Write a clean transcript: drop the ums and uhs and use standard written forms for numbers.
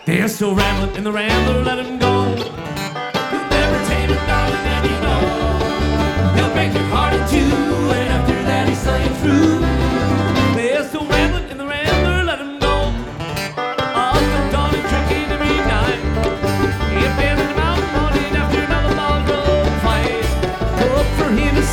They're still rambling in the rambler, let him go.